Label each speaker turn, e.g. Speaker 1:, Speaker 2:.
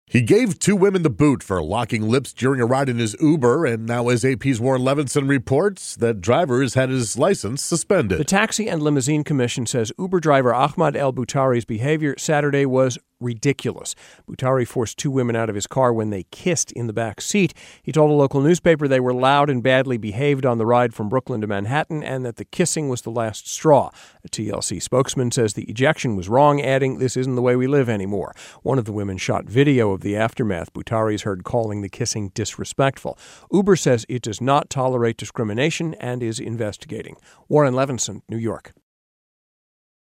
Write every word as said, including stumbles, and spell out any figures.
Speaker 1: He gave two women the boot for locking lips during a ride in his Uber, and now as A P's Warren Levinson reports, that driver has had his license suspended.
Speaker 2: The Taxi and Limousine Commission says Uber driver Ahmad El Boutari's behavior Saturday was ridiculous. Boutari forced two women out of his car when they kissed in the back seat. He told a local newspaper they were loud and badly behaved on the ride from Brooklyn to Manhattan and that the kissing was the last straw. A T L C spokesman says the ejection was wrong, adding, "This isn't the way we live anymore." One of the women shot video of the aftermath. Boutari is heard calling the kissing disrespectful. Uber says it does not tolerate discrimination and is investigating. Warren Levinson, New York.